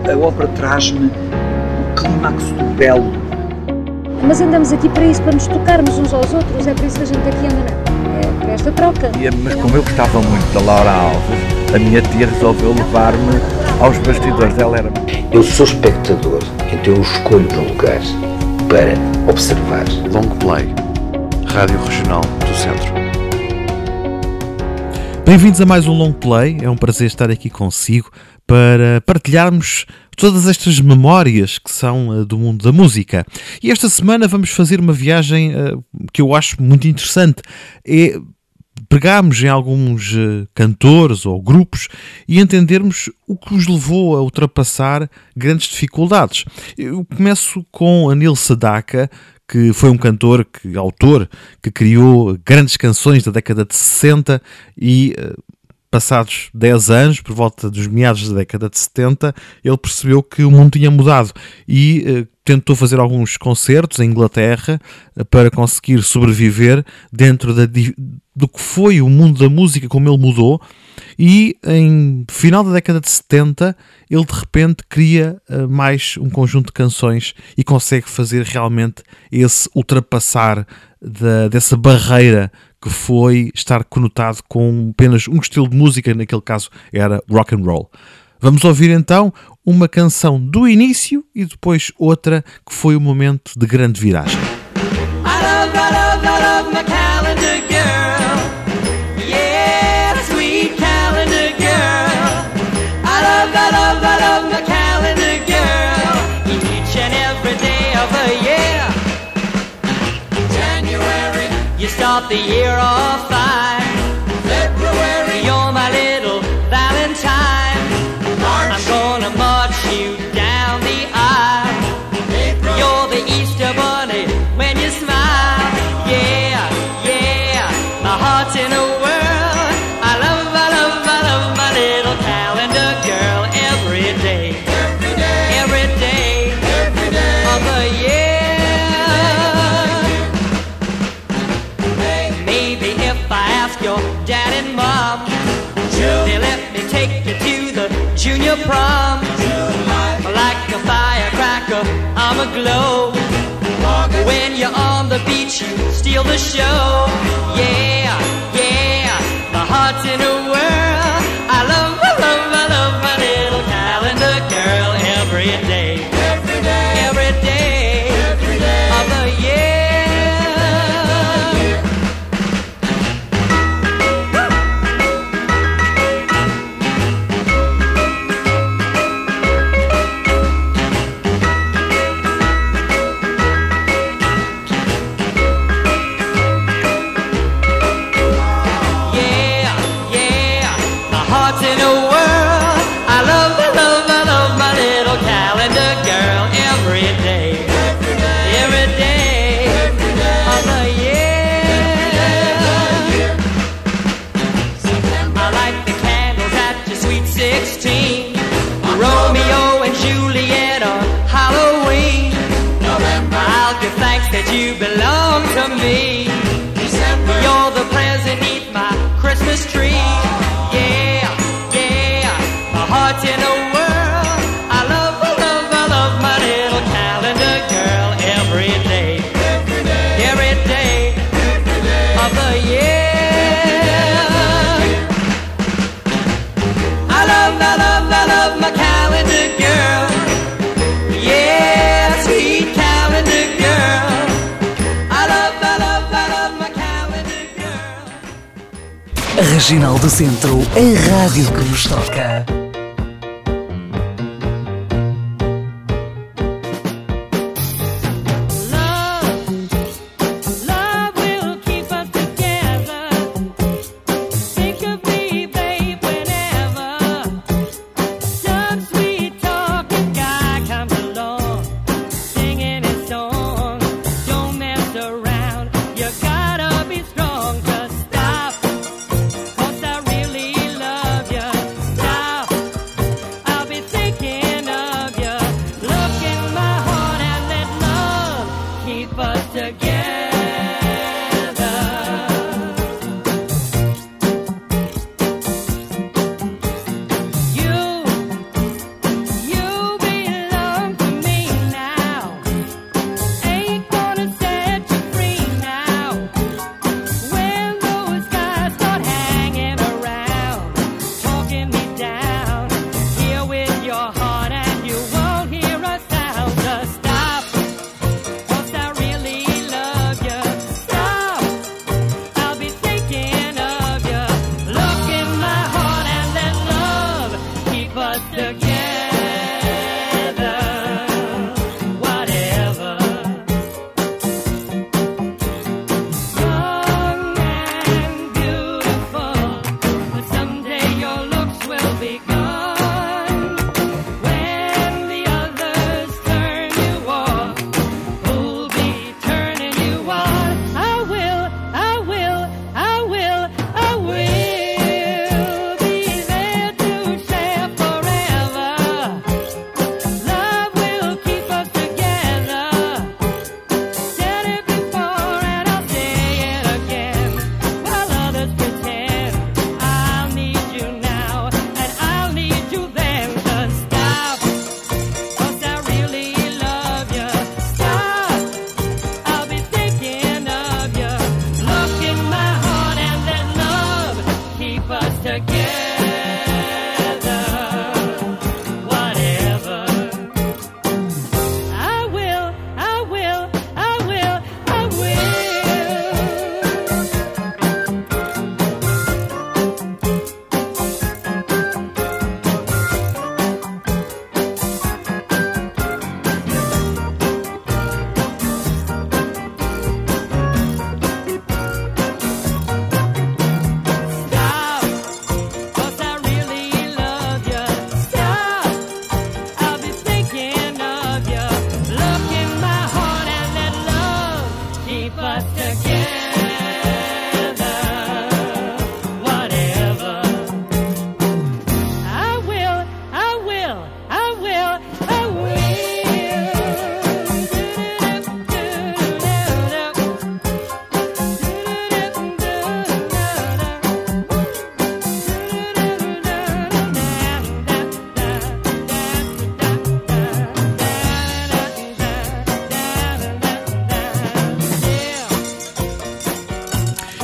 A ópera traz-me o clímax do belo. Mas andamos aqui para isso, para nos tocarmos uns aos outros, é por isso que a gente aqui anda, é para esta troca. Mas como eu gostava muito da Laura Alves, a minha tia resolveu levar-me aos bastidores dela. Eu sou espectador, então eu escolho um lugar para observar. Long Play, Rádio Regional do Centro. Bem-vindos a mais um Long Play, é um prazer estar aqui consigo para partilharmos todas estas memórias que são do mundo da música. E esta semana vamos fazer uma viagem que eu acho muito interessante. Pegarmos em alguns cantores ou grupos e entendermos o que os levou a ultrapassar grandes dificuldades. Eu começo com Anil Sedaka, que foi um autor que criou grandes canções da década de 60 e passados 10 anos, por volta dos meados da década de 70, ele percebeu que o mundo tinha mudado e tentou fazer alguns concertos em Inglaterra para conseguir sobreviver dentro do que foi o mundo da música, como ele mudou, e em final da década de 70 ele de repente cria mais um conjunto de canções e consegue fazer realmente esse ultrapassar dessa barreira que foi estar conotado com apenas um estilo de música, naquele caso era rock and roll. Vamos ouvir então uma canção do início e depois outra que foi o momento de grande viragem. Start the year off fine. February, you're my little Valentine. March, I'm gonna march you down the aisle. April, you're the Easter bunny when you smile. Yeah, yeah, my heart's in a whirl. I love my little calendar girl every day. Every day, every day, every day of the year. Your dad and mom, they let me take you to the junior prom. Like a firecracker, I'm aglow. When you're on the beach, you steal the show. Yeah, yeah, my heart's in a whirl. I love my little calendar girl every day. Every day, every day, every day of the year. That you belong to me. December, you're the present beneath my Christmas tree. Yeah, yeah, my heart's in a whirl. I love my little calendar girl every day. Every day, every day, every day of the year. I love my calendar girl. Yeah, sweet calendar girl. A Regional do Centro, a rádio que nos toca. Stop, 'cause I really love you. Stop.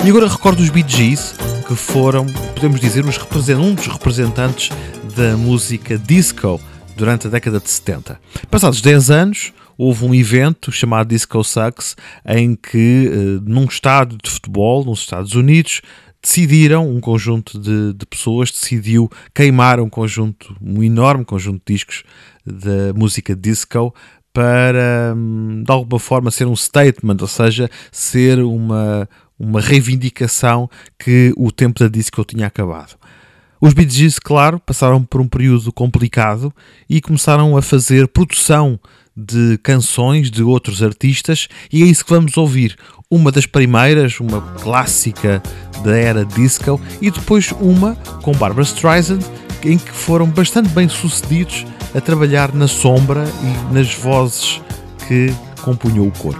E agora recordo os Bee Gees, que foram, podemos dizer, um dos representantes da música disco durante a década de 70. Passados 10 anos, houve um evento chamado Disco Sucks, em que, num estádio de futebol, nos Estados Unidos, um conjunto de pessoas decidiu queimar um enorme conjunto de discos da música disco para, de alguma forma, ser um statement, ou seja, ser uma reivindicação que o tempo da disco tinha acabado. Os Bee Gees, claro, passaram por um período complicado e começaram a fazer produção de canções de outros artistas, e é isso que vamos ouvir. Uma das primeiras, uma clássica da era disco, e depois uma com Barbra Streisand, em que foram bastante bem sucedidos a trabalhar na sombra e nas vozes que compunham o coro.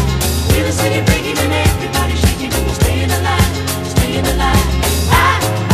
Staying alive, staying alive.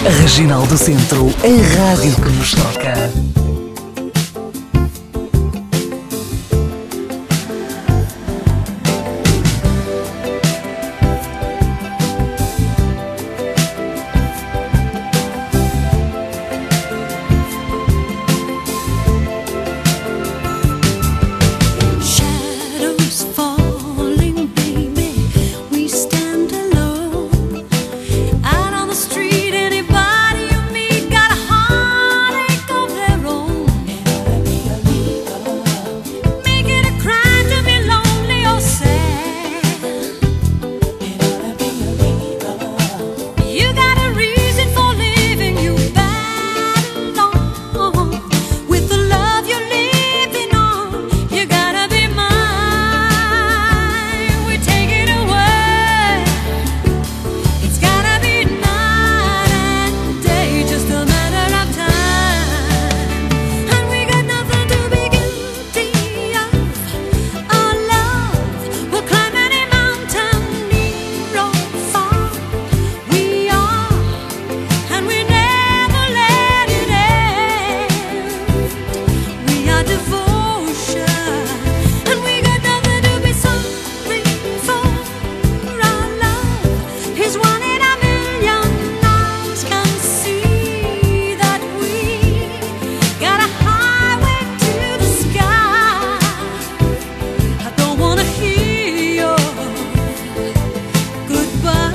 Regional do Centro, a rádio que nos toca. Shadows falling, baby, we stand alone. Out on the street, anybody you meet got a heartache of their own. Make it a crime to be lonely or sad. You got a reason for living, you battle on. With the love you're living on, you gotta be mine. We take it away. It's gotta be night and day, just a matter of time. And we got nothing to be guilty of. Our love will climb any mountain, near or far. We are, and we never let it end. We are devotion, and we got nothing to be sorry for. Our love is one in a million. Eyes can see that we got a highway to the sky. I don't wanna hear your goodbye.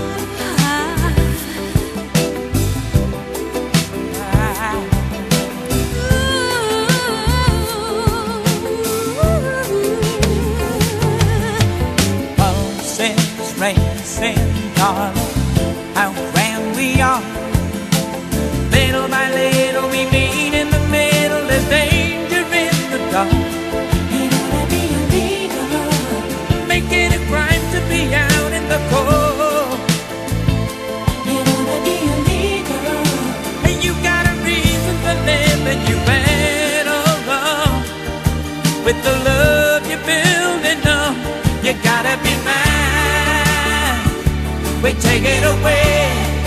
Pulses racing, darling, how grand we are. Little by little we meet in the middle. There's danger in the dark. Ain't gonna be illegal. Make it a crime to be out in the cold. Ain't gonna be illegal. And you got a reason for living. You battle on with the love you're building up. You gotta be mine. We take it away.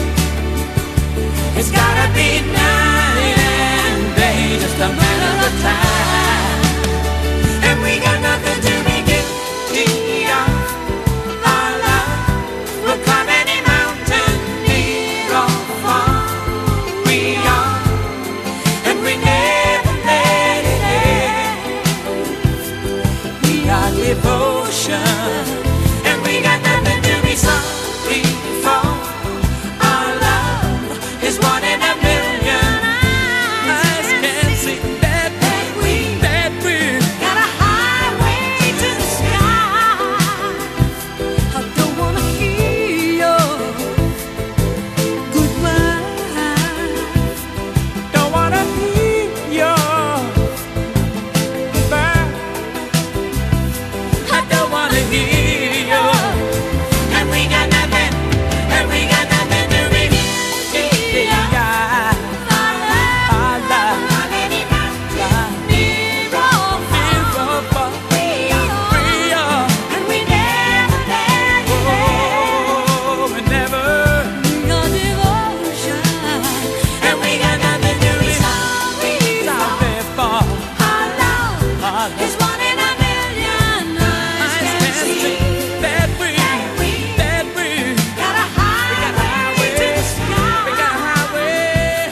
It's gotta be night and day, just a matter of time. And we got nothing to be guilty of. Our love will climb any mountain, near or far. We are, and we never let it end. We are devotion, and we got nothing to be sorry for. Our love is one in a million. Eyes can see that we got a highway to the sky. I don't wanna hear your goodbye. Don't wanna hear your goodbye. I don't wanna hear your. And we got nothing, and we got nothing to be guilty of. Our love, near or far. We are, and we never let it end. Oh, we never. We are devotion, and we got nothing to be sorry for. Our love is one in a million. Eyes can see that we got a highway to the sky. We got a highway,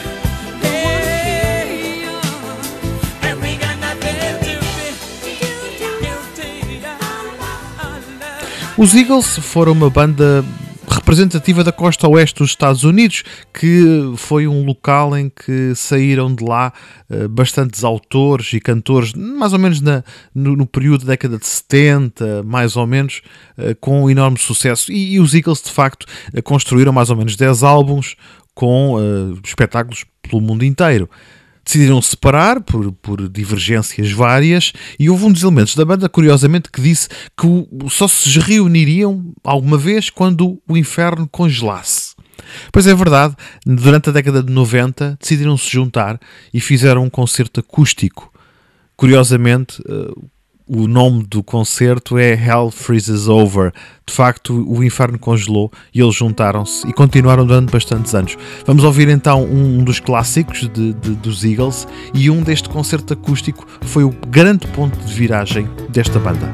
yeah. And we got nothing to be guilty of. Our love. Os Eagles foram uma banda representativa da costa oeste dos Estados Unidos, que foi um local em que saíram de lá bastantes autores e cantores, mais ou menos no período da década de 70, mais ou menos, com um enorme sucesso. E os Eagles, de facto, construíram mais ou menos 10 álbuns com espetáculos pelo mundo inteiro. Decidiram separar por divergências várias, e houve um dos elementos da banda, curiosamente, que disse que só se reuniriam alguma vez quando o inferno congelasse. Pois é verdade, durante a década de 90 decidiram se juntar e fizeram um concerto acústico. Curiosamente, o nome do concerto é Hell Freezes Over. De facto, o inferno congelou e eles juntaram-se e continuaram durante bastantes anos. Vamos ouvir então um dos clássicos dos Eagles, e deste concerto acústico foi o grande ponto de viragem desta banda.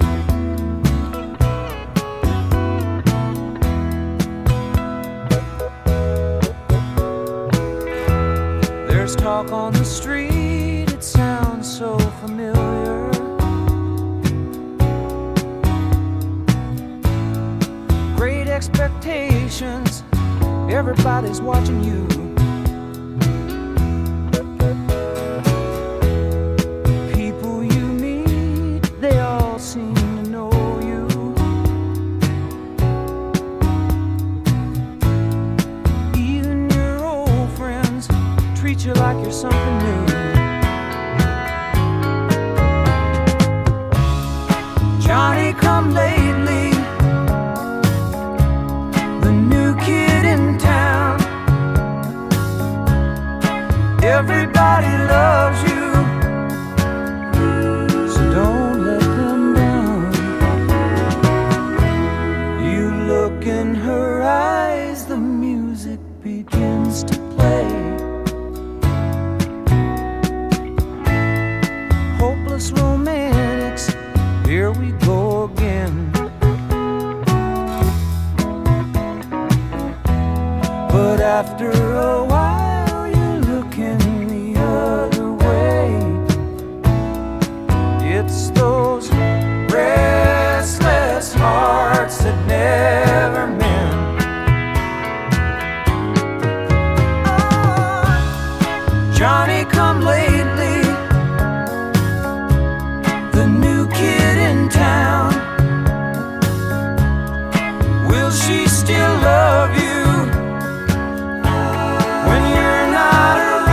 There's talk on the street, it sounds so familiar. Great expectations, everybody's watching you. People you meet, they all seem to know you. Even your old friends treat you like you're something new. Johnny come lately, the new kid in town. Everybody loves you, so don't let them down. You look in her eyes, the music begins to play. Hopeless romantics, here we go again. But after a while you're looking the other way. It's those restless hearts that never mend. Johnny come lately, the new kid in town. Will she still love you when you're not around?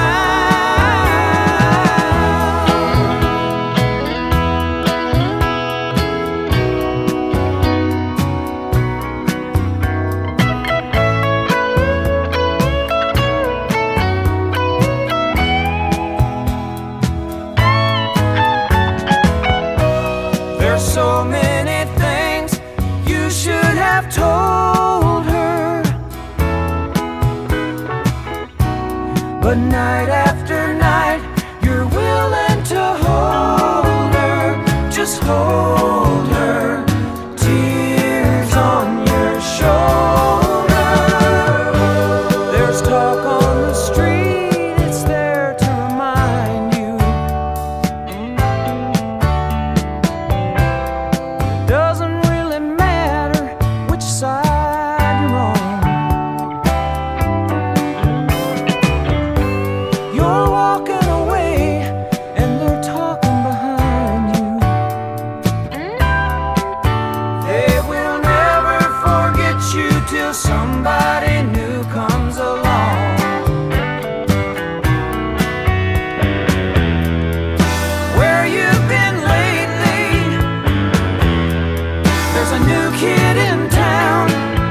There's so many things you should have told her, but night after night you're willing to hold her. Just hold her, tears on your shoulder. There's talk on the street, it's there to remind you. It doesn't really matter which side you're on. You're walking away and they're talking behind you. They will never forget you till somebody new comes along. Where you've been lately, there's a new kid in town.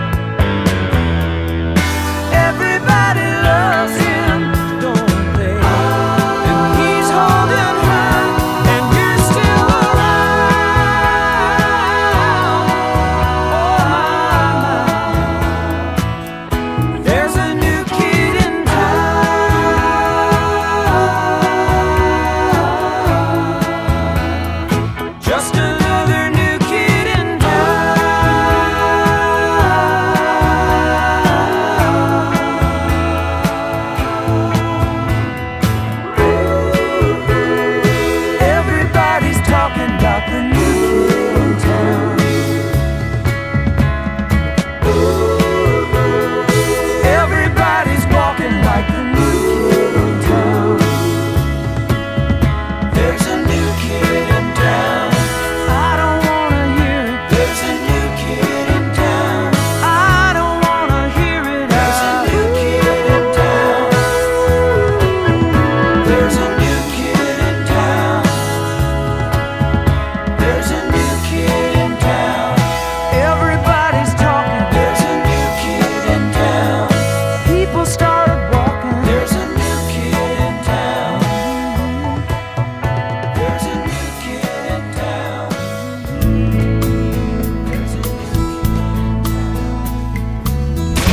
Everybody loves him, don't they? And he's holding her, and you're still around. Oh my, there's a new kid in town. Just another new kid in town.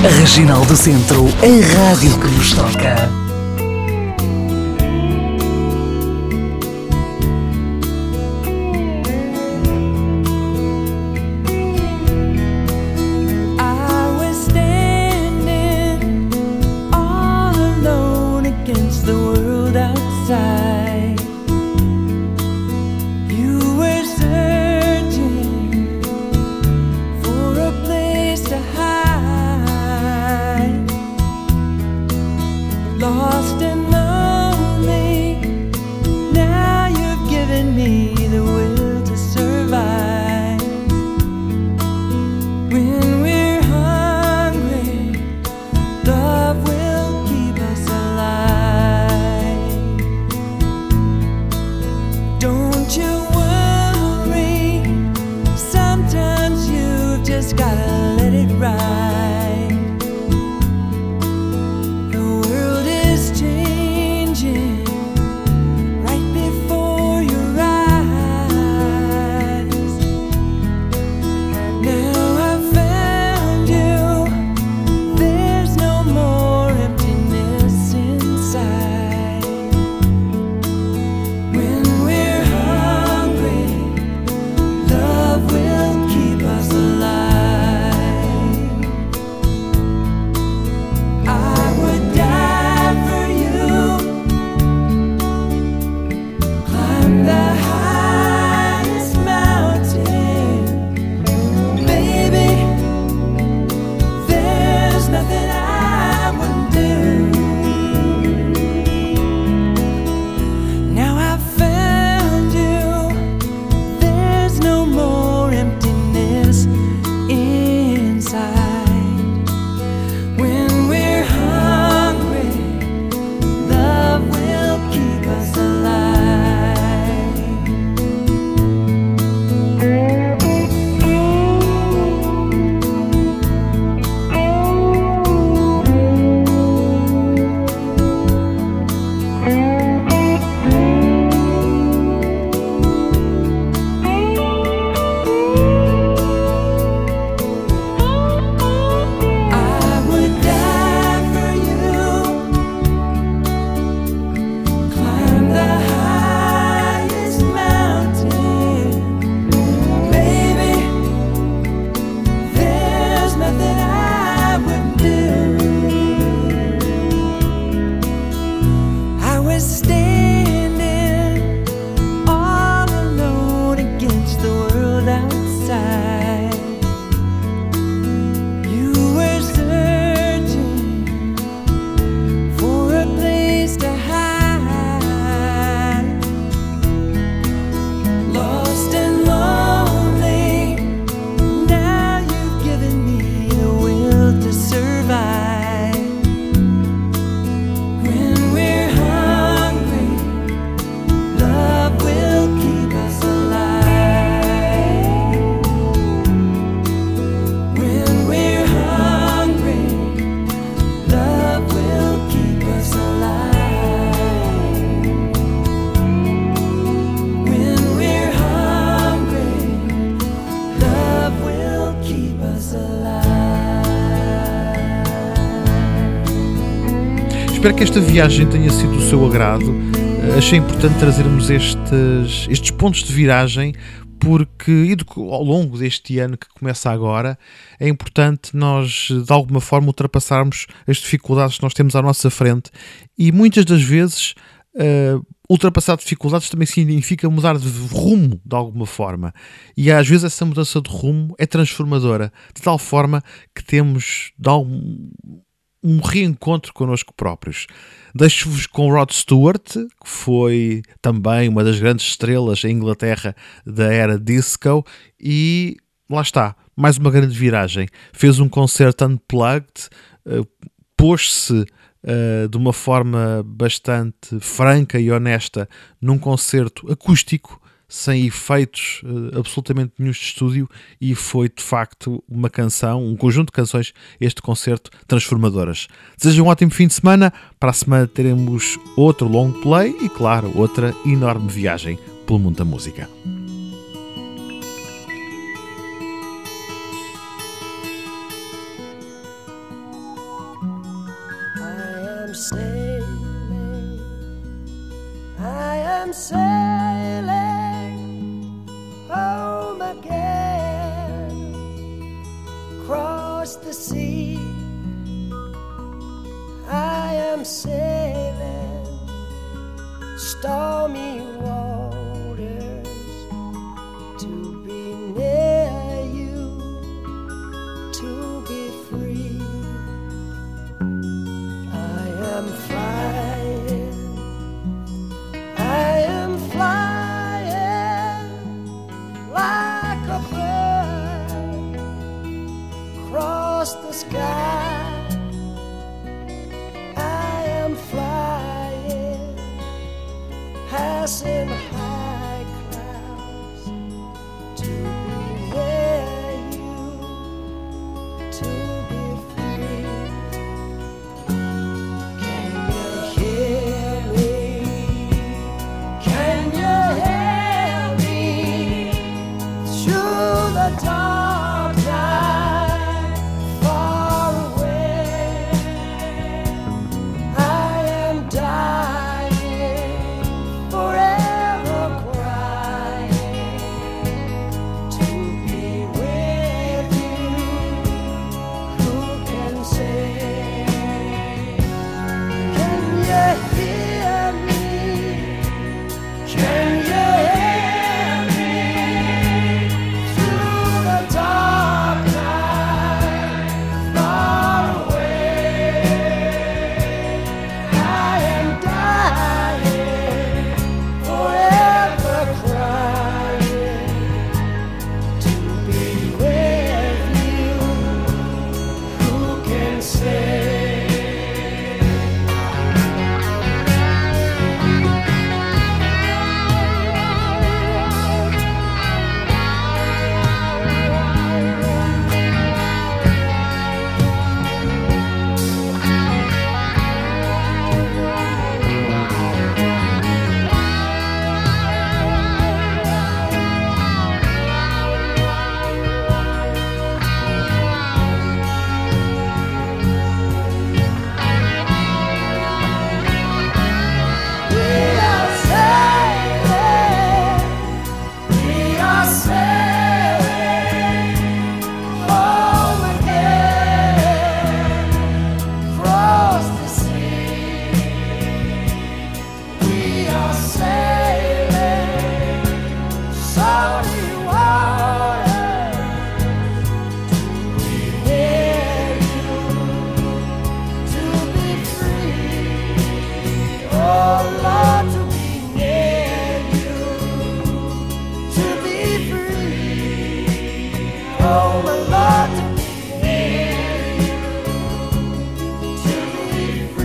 Regional do Centro, a rádio que nos toca. I was standing all alone against the world outside. You were searching for a place to hide, lost and lonely. Now you've given me the will to survive. When we're hungry, love will keep us alive. Don't you worry, sometimes you've just gotta let it ride. The world is changing right before your eyes. Now I've found you, there's no more emptiness inside. When we're hungry, love will keep us alive. I would die for you, climb the highest mountain. Baby, there's nothing I wouldn't do. Now I've found you, there's no more emptiness inside. When we're hungry, love will keep us alive. I would die for you, climb the highest mountain. Baby, there's nothing I wouldn't do. I was standing all alone against the world outside. You were searching for a place to hide, lost and lonely. Now you've given me the will to survive. When we're hungry, love will keep us alive. When we're hungry, love will keep us alive. When we're hungry, love will keep us alive. Espero que esta viagem tenha sido do seu agrado. Achei importante trazermos estes pontos de viragem porque ao longo deste ano que começa agora é importante nós de alguma forma ultrapassarmos as dificuldades que nós temos à nossa frente e muitas das vezes ultrapassar dificuldades também significa mudar de rumo de alguma forma e às vezes essa mudança de rumo é transformadora de tal forma que temos de um reencontro connosco próprios. Deixo-vos com Rod Stewart, que foi também uma das grandes estrelas em Inglaterra da era disco, e lá está, mais uma grande viragem. Fez um concerto unplugged, pôs-se de uma forma bastante franca e honesta num concerto acústico, sem efeitos absolutamente nenhum de estúdio, e foi de facto uma canção, um conjunto de canções, este concerto, transformadoras. Desejo um ótimo fim de semana. Para a semana teremos outro long play e, claro, outra enorme viagem pelo mundo da música. sailing, I am sailing home again, across the sea. I am sailing stormy waters to be near you, to be free. I am flying like a bird across the sky. Passing high clouds to be near you, to be free. Can you hear me? Can you hear me through the dark night, far away? I am dying, forever crying to be with you. Who can say? Can you hear me? Can you hear me through the dark night, far away? I am dying, forever crying to be with you. Who can say? We are sailing home again, across the sea. We are sailing salty waters to be near you, to be free. Oh Lord, to be near you, to be free. Oh my Lord, to be near you, to be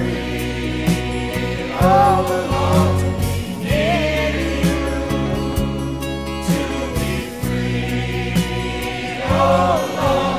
free. Oh my Lord, to be near you, to be free. Oh Lord.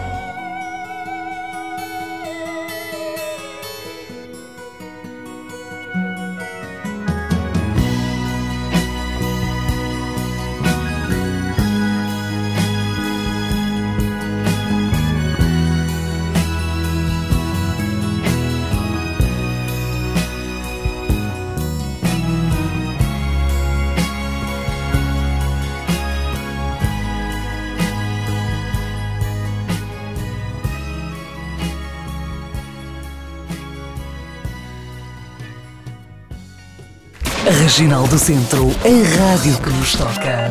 Regional do Centro, a rádio que nos toca.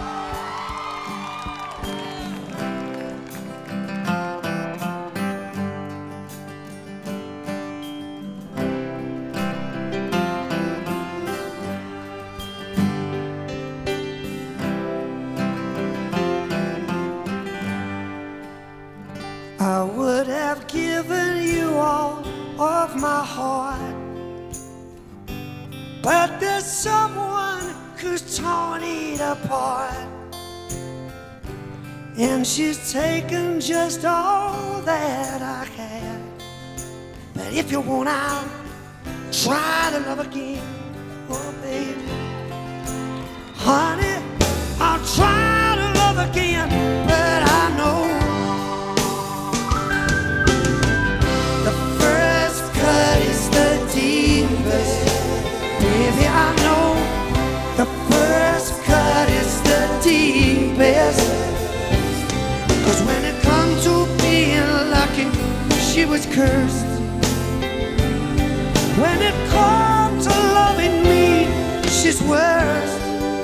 I would have given you all of my heart, but there's someone who's torn it apart, and she's taken just all that I had. But if you want, I'll try to love again, oh baby. Honey, I'll try to love again, but I know the first cut is the 'Cause when it comes to being lucky, she was cursed. When it comes to loving me, she's worst.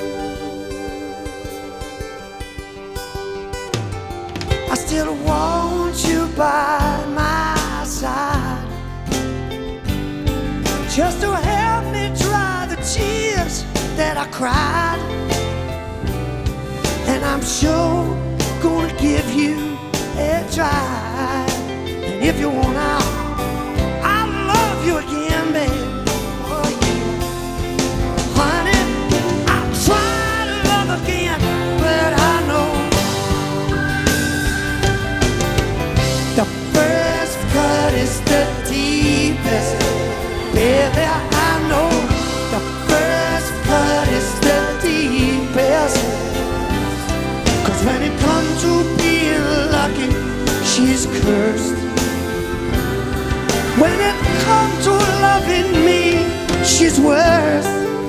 I still want you by my side, just to help me dry the tears that I cried. And I'm sure gonna give you a try. And if you want out, I'll love you again, babe. Oh yeah, honey, I'll try to love again, but I know the first cut is the deepest. Baby, I know the first cut is the deepest. 'Cause when it comes to being lucky, she's cursed. When it comes to loving me, she's worse.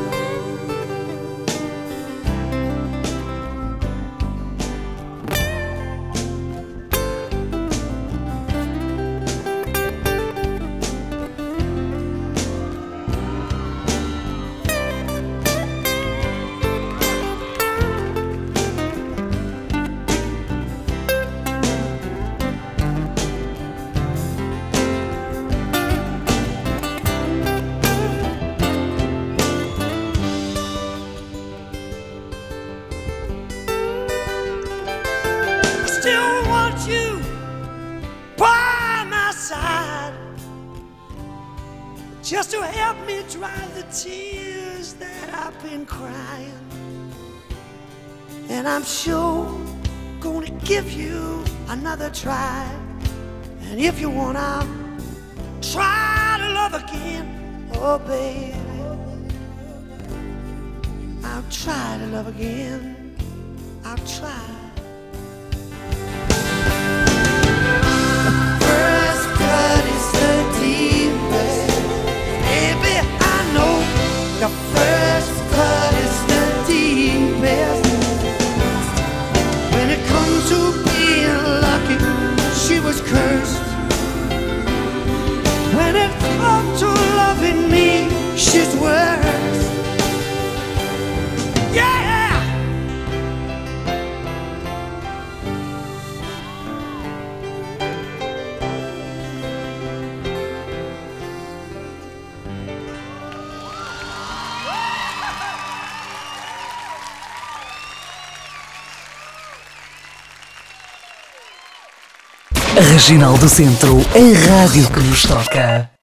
Still want you by my side, just to help me dry the tears that I've been crying. And I'm sure gonna give you another try. And if you want, I'll try to love again. Oh baby, I'll try to love again. I'll try. First cut is the deepest. Baby, I know the first cut is the deepest. When it comes to being lucky, she was cursed. When it comes to loving me, she's worse. Yeah! Regional do Centro, a rádio que nos toca.